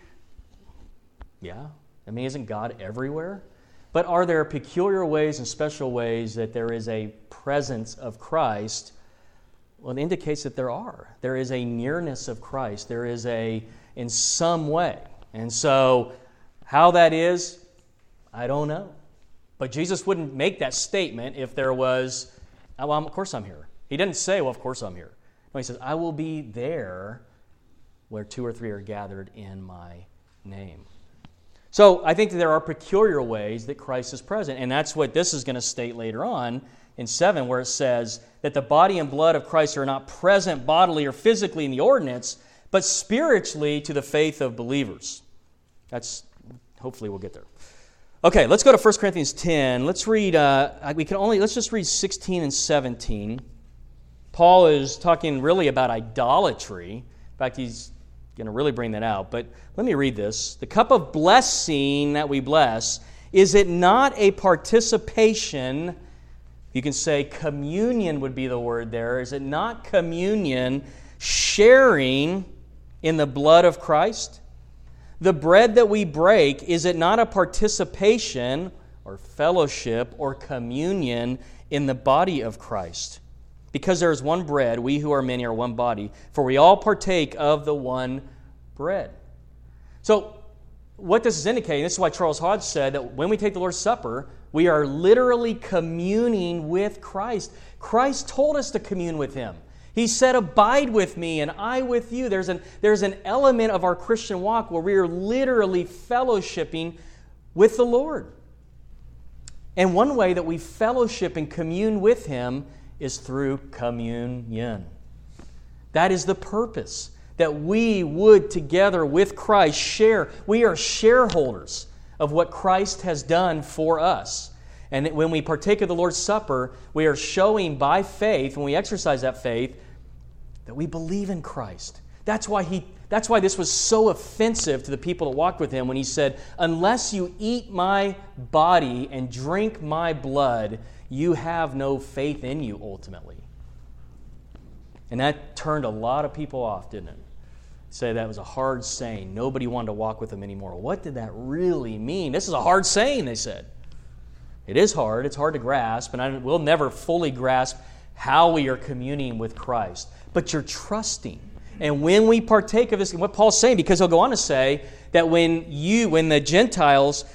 Yeah. I mean, isn't God everywhere? But are there peculiar ways and special ways that there is a presence of Christ? Well, it indicates that there are. There is a nearness of Christ. There is in some way. And so, how that is, I don't know. But Jesus wouldn't make that statement if there was, well, of course I'm here. He didn't say, well, of course I'm here. No, he says, I will be there where 2 or 3 are gathered in my name. So I think that there are peculiar ways that Christ is present, and that's what this is going to state later on in 7, where it says that the body and blood of Christ are not present bodily or physically in the ordinance, but spiritually to the faith of believers. Hopefully we'll get there. Okay, let's go to 1 Corinthians 10. Let's read, let's just read 16 and 17. Paul is talking really about idolatry. In fact, he's going to really bring that out. But let me read this. The cup of blessing that we bless, is it not a participation? You can say communion would be the word there. Is it not communion, sharing in the blood of Christ? The bread that we break, is it not a participation or fellowship or communion in the body of Christ? Because there is one bread, we who are many are one body, for we all partake of the one bread. So, what this is indicating, this is why Charles Hodge said that when we take the Lord's Supper, we are literally communing with Christ. Christ told us to commune with Him. He said, abide with me and I with you. There's an element of our Christian walk where we are literally fellowshipping with the Lord. And one way that we fellowship and commune with Him is through communion. That is the purpose, that we would together with Christ share. We are shareholders of what Christ has done for us. And when we partake of the Lord's Supper, we are showing by faith, when we exercise that faith, that we believe in Christ. That's why this was so offensive to the people that walked with Him when He said, unless you eat my body and drink my blood, you have no faith in you ultimately. And that turned a lot of people off, didn't it? Say that was a hard saying. Nobody wanted to walk with Him anymore. What did that really mean? This is a hard saying, they said. It is hard. It's hard to grasp, and we'll never fully grasp how we are communing with Christ. But you're trusting. And when we partake of this, what Paul's saying, because he'll go on to say that when the Gentiles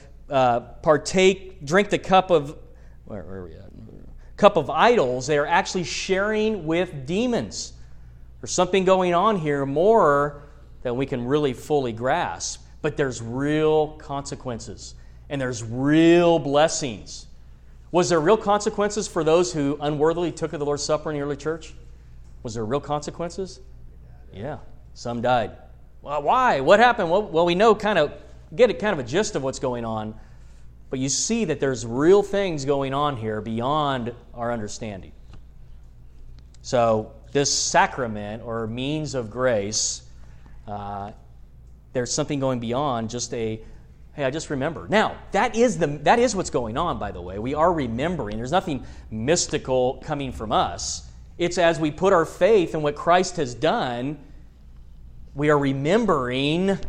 drink the cup of, where are we at? Cup of idols, they are actually sharing with demons. There's something going on here more that we can really fully grasp. But there's real consequences, and there's real blessings. Was there real consequences for those who unworthily took of the Lord's Supper in the early church? Was there real consequences? Yeah, some died. Well, why? What happened? Well, we know get a gist of what's going on, but you see that there's real things going on here beyond our understanding. So this sacrament or means of grace, there's something going beyond just hey, I just remember. Now, that is what's going on, by the way. We are remembering. There's nothing mystical coming from us. It's as we put our faith in what Christ has done, we are remembering,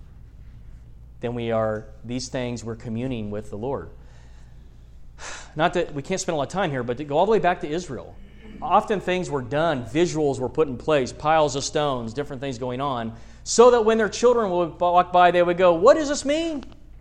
then these things we're communing with the Lord. Not that we can't spend a lot of time here, but to go all the way back to Israel. Often things were done, visuals were put in place, piles of stones, different things going on, so that when their children would walk by, they would go, what does this mean?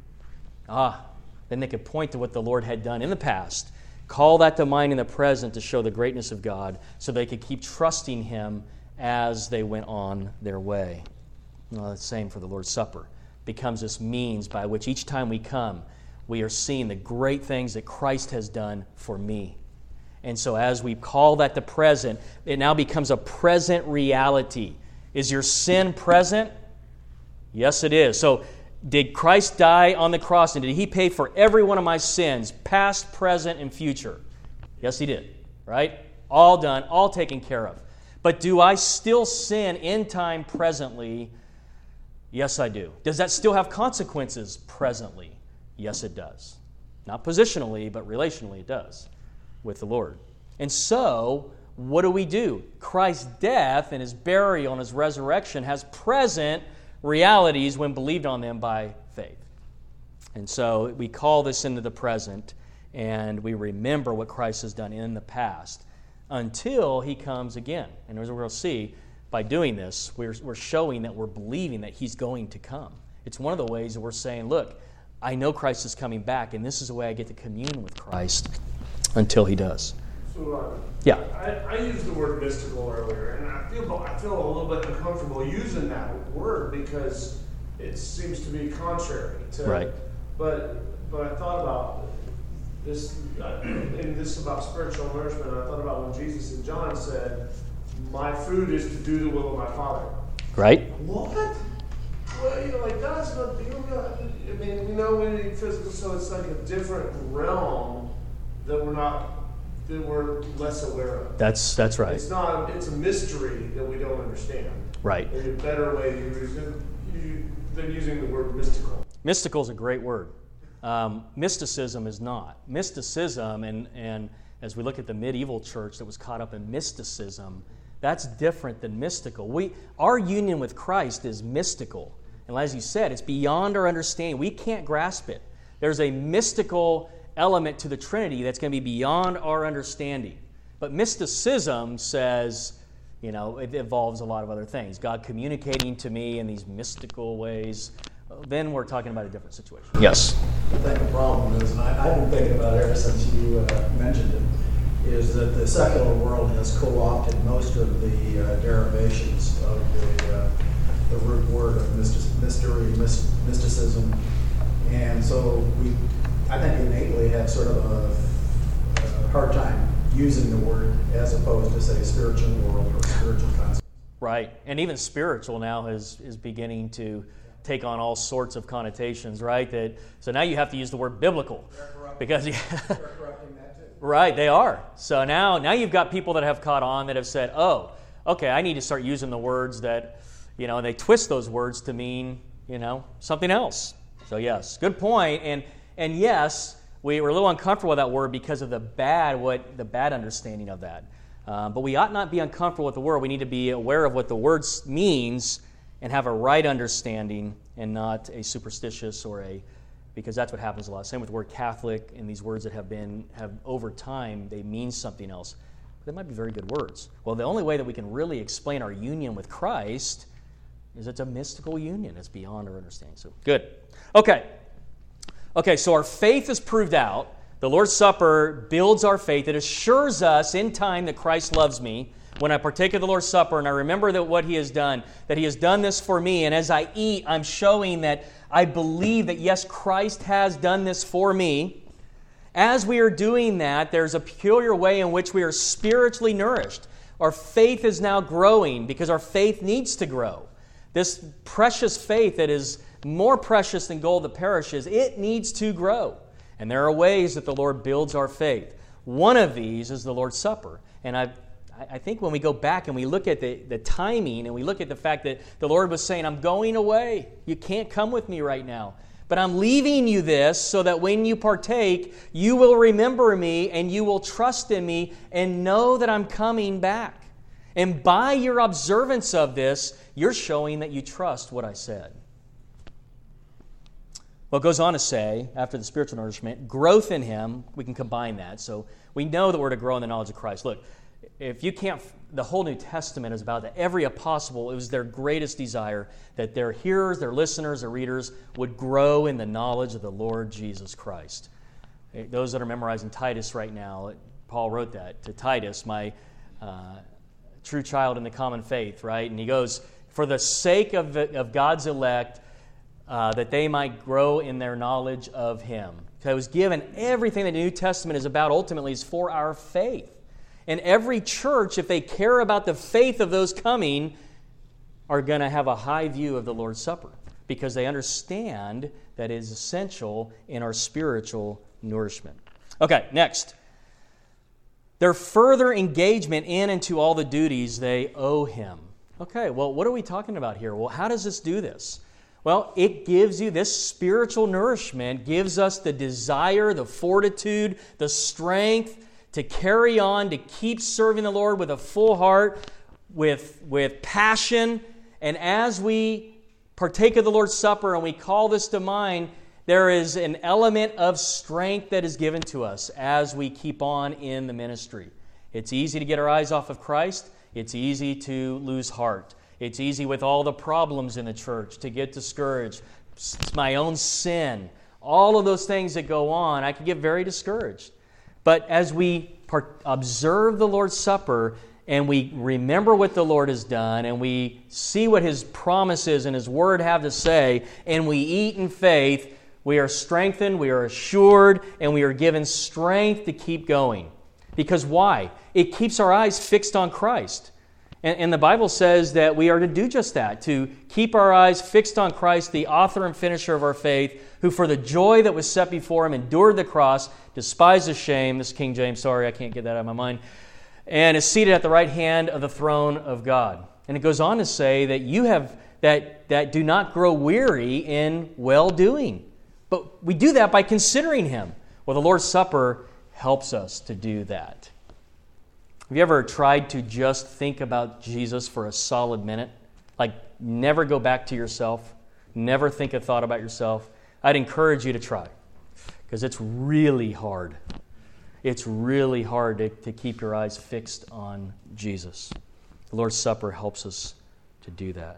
Then they could point to what the Lord had done in the past, call that to mind in the present to show the greatness of God, so they could keep trusting Him as they went on their way. Well, the same for the Lord's Supper. Becomes this means by which each time we come, we are seeing the great things that Christ has done for me. And so as we call that the present, it now becomes a present reality. Is your sin present? Yes, it is. So did Christ die on the cross, and did He pay for every one of my sins, past, present, and future? Yes, He did, right? All done, all taken care of. But do I still sin in time presently? Yes, I do. Does that still have consequences presently? Yes, it does. Not positionally, but relationally it does with the Lord. And so, what do? Christ's death and His burial and His resurrection has present realities when believed on them by faith. And so, we call this into the present, and we remember what Christ has done in the past until He comes again. And as we're going to see, by doing this, we're showing that we're believing that He's going to come. It's one of the ways that we're saying, look, I know Christ is coming back, and this is the way I get to commune with Christ until He does. So, yeah. I used the word mystical earlier, and I feel a little bit uncomfortable using that word because it seems to be contrary to. Right. But I thought about this, and this about spiritual nourishment. I thought about when Jesus in John said, "My food is to do the will of my Father." Right. What? Well, that's not. I mean, we know we need physical, so it's like a different realm that we're less aware of. That's right. It's not. It's a mystery that we don't understand. Right. Maybe a better way to use it than using the word mystical. Mystical is a great word. Mysticism is not. Mysticism, and as we look at the medieval church that was caught up in mysticism, that's different than mystical. Our union with Christ is mystical. And as you said, it's beyond our understanding. We can't grasp it. There's a mystical element to the Trinity that's going to be beyond our understanding. But mysticism says, it involves a lot of other things. God communicating to me in these mystical ways. Then we're talking about a different situation. Yes? I think the problem is, and I've been thinking about it ever since you mentioned it, is that the secular world has co-opted most of the derivations of the root word of mysticism. And so I think innately have sort of a hard time using the word as opposed to, say, spiritual world or spiritual concept. Right. And even spiritual now is beginning to take on all sorts of connotations, right? So now you have to use the word biblical. Because they're corrupting that too. Right, they are. So now you've got people that have caught on that have said, oh, okay, I need to start using the words that, and they twist those words to mean, something else. So yes, good point. And yes, we were a little uncomfortable with that word because of the bad understanding of that. But we ought not be uncomfortable with the word. We need to be aware of what the word means and have a right understanding and not a superstitious because that's what happens a lot. Same with the word Catholic and these words that have over time, they mean something else. But they might be very good words. Well, the only way that we can really explain our union with Christ is it's a mystical union. It's beyond our understanding. So, good. Okay, so our faith is proved out. The Lord's Supper builds our faith. It assures us in time that Christ loves me. when I partake of the Lord's Supper and I remember that what He has done, that He has done this for me, and as I eat, I'm showing that I believe that, yes, Christ has done this for me. As we are doing that, there's a peculiar way in which we are spiritually nourished. Our faith is now growing because our faith needs to grow. This precious faith that is more precious than gold that perishes, it needs to grow. And there are ways that the Lord builds our faith. One of these is the Lord's Supper. And I think when we go back and we look at the timing and we look at the fact that the Lord was saying, I'm going away. You can't come with me right now. But I'm leaving you this so that when you partake, you will remember me and you will trust in me and know that I'm coming back. And by your observance of this, you're showing that you trust what I said. Well, it goes on to say, after the spiritual nourishment, growth in Him, we can combine that. So we know that we're to grow in the knowledge of Christ. Look, if you can't, the whole New Testament is about that. Every apostle, it was their greatest desire that their hearers, their listeners, their readers would grow in the knowledge of the Lord Jesus Christ. Those that are memorizing Titus right now, Paul wrote that to Titus, my true child in the common faith, right? And he goes, for the sake of God's elect, that they might grow in their knowledge of Him. So I was given everything that the New Testament is about ultimately is for our faith. And every church, if they care about the faith of those coming, are going to have a high view of the Lord's Supper because they understand that it is essential in our spiritual nourishment. Okay, next. Their further engagement in and to all the duties they owe Him. Okay, well, what are we talking about here? Well, how does this do this? Well, it gives you, this spiritual nourishment gives us the desire, the fortitude, the strength to carry on, to keep serving the Lord with a full heart, with passion. And as we partake of the Lord's Supper and we call this to mind, there is an element of strength that is given to us as we keep on in the ministry. It's easy to get our eyes off of Christ. It's easy to lose heart. It's easy with all the problems in the church to get discouraged. It's my own sin. All of those things that go on, I can get very discouraged. But as we observe the Lord's Supper and we remember what the Lord has done and we see what His promises and His Word have to say and we eat in faith, we are strengthened, we are assured, and we are given strength to keep going. Because why? It keeps our eyes fixed on Christ. And the Bible says that we are to do just that, to keep our eyes fixed on Christ, the author and finisher of our faith, who for the joy that was set before Him endured the cross, despised the shame, this is King James, sorry, I can't get that out of my mind, and is seated at the right hand of the throne of God. And it goes on to say that you have, that do not grow weary in well-doing. But we do that by considering Him. Well, the Lord's Supper helps us to do that. Have you ever tried to just think about Jesus for a solid minute? Like, never go back to yourself. Never think a thought about yourself. I'd encourage you to try, because it's really hard. It's really hard to keep your eyes fixed on Jesus. The Lord's Supper helps us to do that.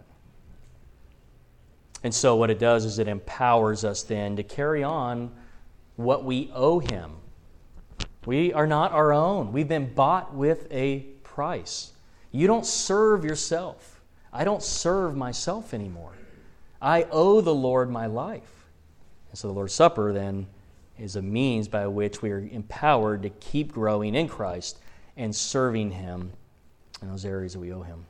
And so what it does is it empowers us then to carry on what we owe Him. We are not our own. We've been bought with a price. You don't serve yourself. I don't serve myself anymore. I owe the Lord my life. And so the Lord's Supper then is a means by which we are empowered to keep growing in Christ and serving Him in those areas that we owe Him.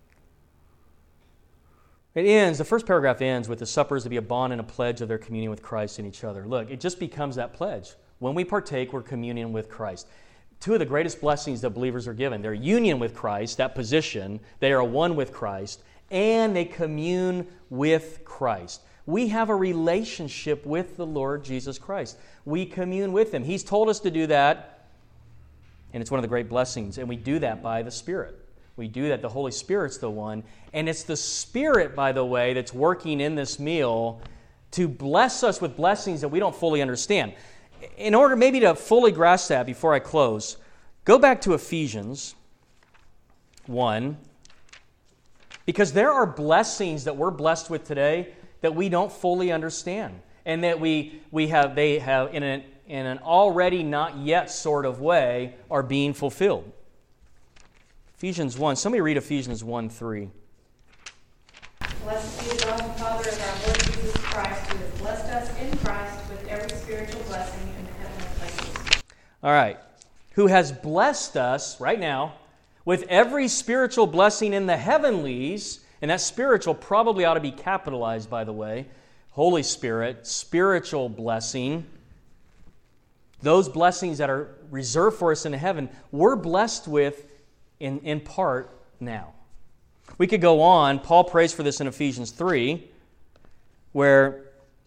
It ends, the first paragraph ends with the supper is to be a bond and a pledge of their communion with Christ and each other. Look, it just becomes that pledge. When we partake, we're communion with Christ. Two of the greatest blessings that believers are given. Their union with Christ, that position, they are one with Christ, and they commune with Christ. We have a relationship with the Lord Jesus Christ. We commune with Him. He's told us to do that, and it's one of the great blessings, and we do that by the Spirit. We do that. The Holy Spirit's the one, and it's the Spirit, by the way, that's working in this meal to bless us with blessings that we don't fully understand. In order maybe to fully grasp that before I close, go back to Ephesians 1, because there are blessings that we're blessed with today that we don't fully understand, and that they have in an already not yet sort of way are being fulfilled. Ephesians 1. Somebody read Ephesians 1:3. Blessed be the God and Father of our Lord Jesus Christ, who has blessed us in Christ with every spiritual blessing in the heavenly places. All right. Who has blessed us right now with every spiritual blessing in the heavenlies, and that spiritual probably ought to be capitalized, by the way. Holy Spirit, spiritual blessing. Those blessings that are reserved for us in heaven, we're blessed with in part now. We could go on. Paul prays for this in Ephesians 3, where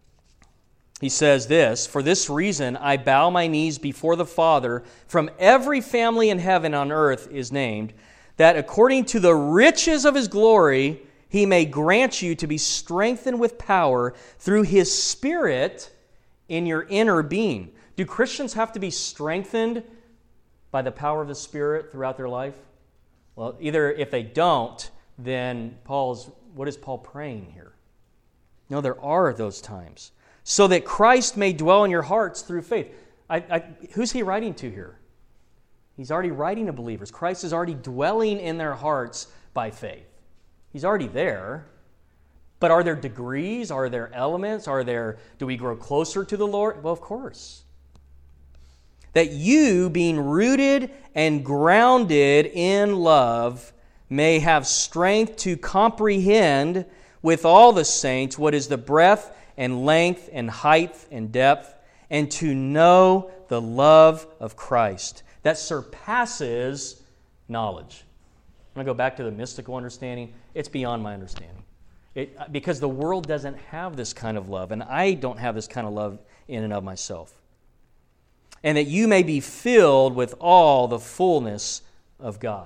he says this, "For this reason I bow my knees before the Father, from every family in heaven and on earth is named, that according to the riches of His glory He may grant you to be strengthened with power through His Spirit in your inner being." Do Christians have to be strengthened by the power of the Spirit throughout their life? Well, either if they don't, then what is Paul praying here? No, there are those times. So that Christ may dwell in your hearts through faith. Who's he writing to here? He's already writing to believers. Christ is already dwelling in their hearts by faith. He's already there. But are there degrees? Are there elements? Do we grow closer to the Lord? Well, of course. That you, being rooted and grounded in love, may have strength to comprehend with all the saints what is the breadth and length and height and depth, and to know the love of Christ that surpasses knowledge. I'm going to go back to the mystical understanding. It's beyond my understanding. Because the world doesn't have this kind of love, and I don't have this kind of love in and of myself. And that you may be filled with all the fullness of God.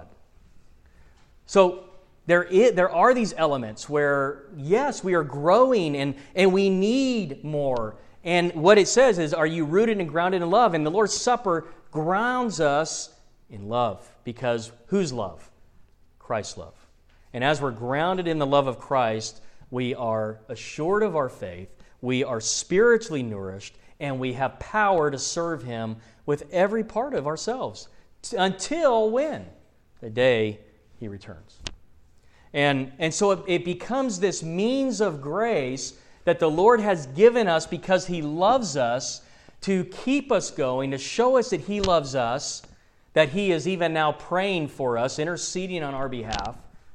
So there are these elements where, yes, we are growing and we need more. And what it says is, are you rooted and grounded in love? And the Lord's Supper grounds us in love. Because whose love? Christ's love. And as we're grounded in the love of Christ, we are assured of our faith, we are spiritually nourished, and we have power to serve Him with every part of ourselves. Until when? The day He returns. And so it becomes this means of grace that the Lord has given us because He loves us, to keep us going, to show us that He loves us, that He is even now praying for us, interceding on our behalf.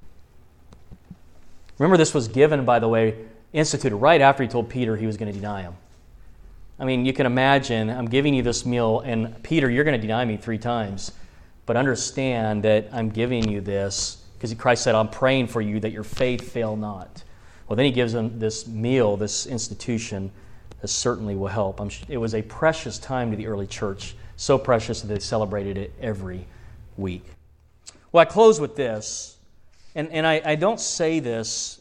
Remember, this was given, by the way, instituted right after He told Peter He was going to deny Him. I mean, you can imagine, I'm giving you this meal, and Peter, you're going to deny me 3 times, but understand that I'm giving you this because Christ said, I'm praying for you that your faith fail not. Well, then He gives them this meal, this institution, that certainly will help. It was a precious time to the early church, so precious that they celebrated it every week. Well, I close with this, and I don't say this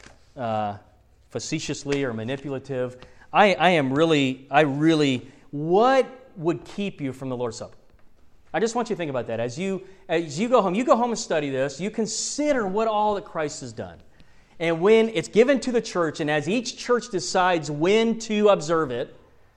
facetiously or manipulative. What would keep you from the Lord's Supper? I just want you to think about that. As you go home and study this, you consider what all that Christ has done. And when it's given to the church, and as each church decides when to observe it,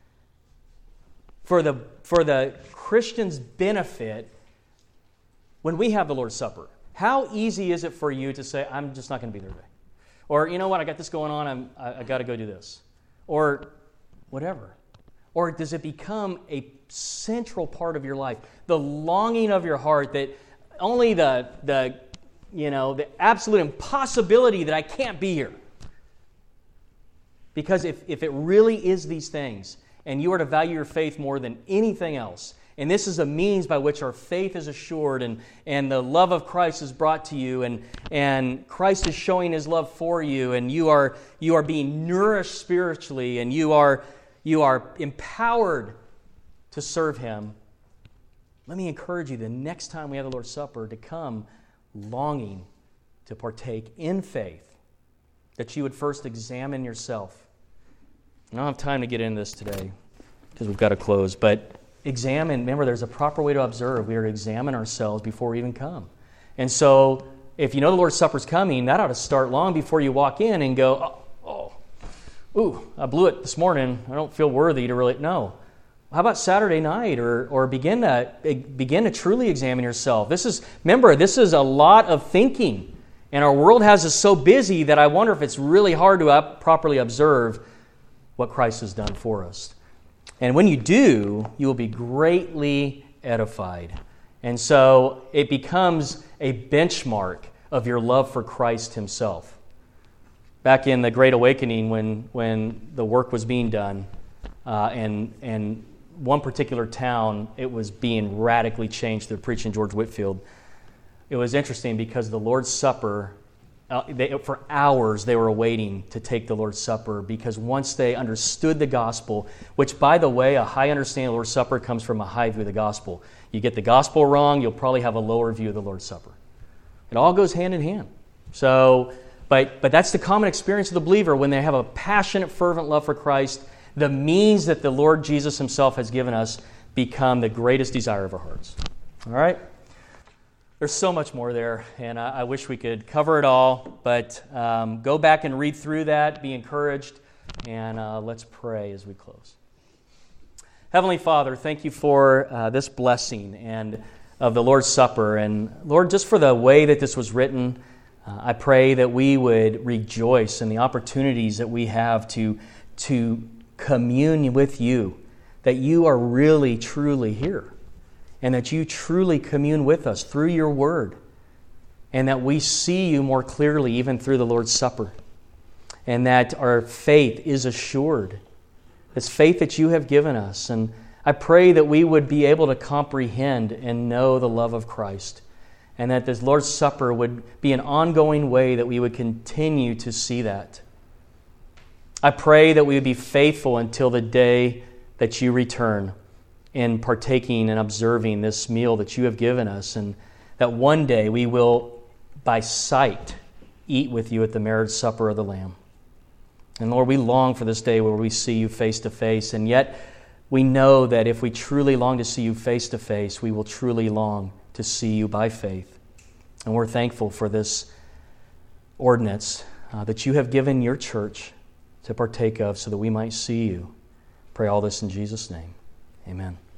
for the Christian's benefit, when we have the Lord's Supper, how easy is it for you to say, I'm just not going to be there today? Or, you know what, I got this going on, I got to go do this. Or whatever. Or does it become a central part of your life? The longing of your heart that only the absolute impossibility that I can't be here. Because if it really is these things, and you are to value your faith more than anything else, and this is a means by which our faith is assured, and the love of Christ is brought to you, and Christ is showing His love for you, and you are being nourished spiritually, and you are empowered to serve Him. Let me encourage you the next time we have the Lord's Supper to come longing to partake in faith, that you would first examine yourself. I don't have time to get into this today because we've got to close, but examine. Remember, there's a proper way to observe. We are to examine ourselves before we even come. And so, if you know the Lord's Supper's coming, that ought to start long before you walk in and go, I blew it this morning. I don't feel worthy to really. No. how about Saturday night, or begin to truly examine yourself? This is a lot of thinking, and our world has us so busy that I wonder if it's really hard to properly observe what Christ has done for us. And when you do, you will be greatly edified. And so it becomes a benchmark of your love for Christ himself. Back in the Great Awakening, when the work was being done, and one particular town, it was being radically changed through preaching George Whitefield. It was interesting because the Lord's Supper, for hours they were awaiting to take the Lord's Supper, because once they understood the gospel, which, by the way, a high understanding of the Lord's Supper comes from a high view of the gospel. You get the gospel wrong, you'll probably have a lower view of the Lord's Supper. It all goes hand in hand. So, but that's the common experience of the believer when they have a passionate, fervent love for Christ. The means that the Lord Jesus himself has given us become the greatest desire of our hearts. All right? There's so much more there, and I wish we could cover it all, but go back and read through that, be encouraged, and let's pray as we close. Heavenly Father, thank you for this blessing and of the Lord's Supper, and Lord, just for the way that this was written, I pray that we would rejoice in the opportunities that we have to commune with you, that you are really, truly here, and that you truly commune with us through your word, and that we see you more clearly even through the Lord's Supper, and that our faith is assured. It's faith that you have given us, and I pray that we would be able to comprehend and know the love of Christ, and that this Lord's Supper would be an ongoing way that we would continue to see that. I pray that we would be faithful until the day that you return in partaking and observing this meal that you have given us, and that one day we will, by sight, eat with you at the marriage supper of the Lamb. And Lord, we long for this day where we see you face to face, and yet we know that if we truly long to see you face to face, we will truly long to see you by faith. And we're thankful for this ordinance that you have given your church to partake of so that we might see you. Pray all this in Jesus' name. Amen.